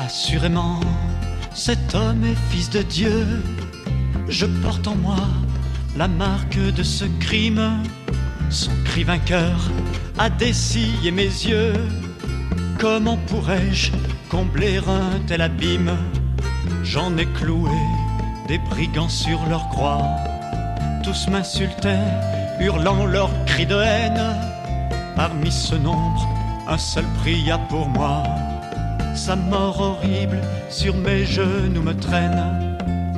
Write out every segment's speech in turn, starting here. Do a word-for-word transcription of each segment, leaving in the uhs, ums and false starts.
Assurément, cet homme est fils de Dieu. Je porte en moi la marque de ce crime. Son cri vainqueur a dessillé mes yeux. Comment pourrais-je combler un tel abîme? J'en ai cloué des brigands sur leur croix. Tous m'insultaient, hurlant leurs cris de haine. Parmi ce nombre, un seul pria pour moi. Sa mort horrible sur mes genoux me traîne.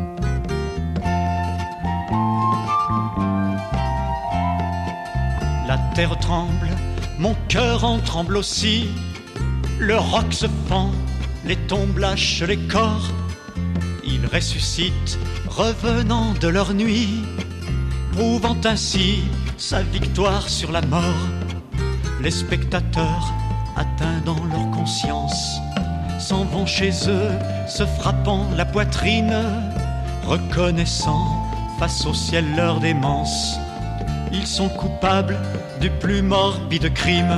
La terre tremble, mon cœur en tremble aussi. Le roc se fend, les tombes lâchent les corps. Ils ressuscitent, revenant de leur nuit, prouvant ainsi sa victoire sur la mort. Les spectateurs, atteints dans leur conscience, s'en vont chez eux, se frappant la poitrine, reconnaissant face au ciel leur démence. Ils sont coupables du plus morbide crime.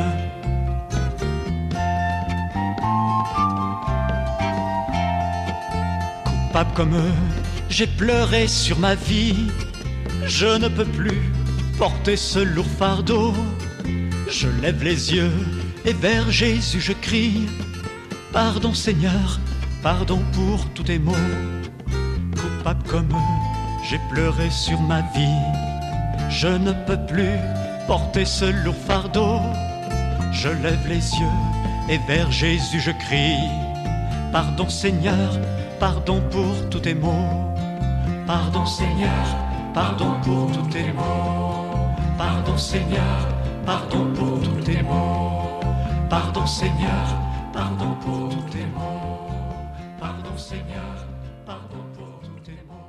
Coupable comme eux, j'ai pleuré sur ma vie. Je ne peux plus porter ce lourd fardeau. Je lève les yeux et vers Jésus je crie: pardon Seigneur, pardon pour tous tes maux. Coupable comme eux, j'ai pleuré sur ma vie. Je ne peux plus porter ce lourd fardeau. Je lève les yeux et vers Jésus je crie: pardon Seigneur, pardon pour tous tes maux. Pardon Seigneur, pardon pour tous tes maux. Pardon Seigneur, pardon pour tous tes maux. Pardon Seigneur, pardon pour tous tes maux. Pardon Seigneur, pardon pour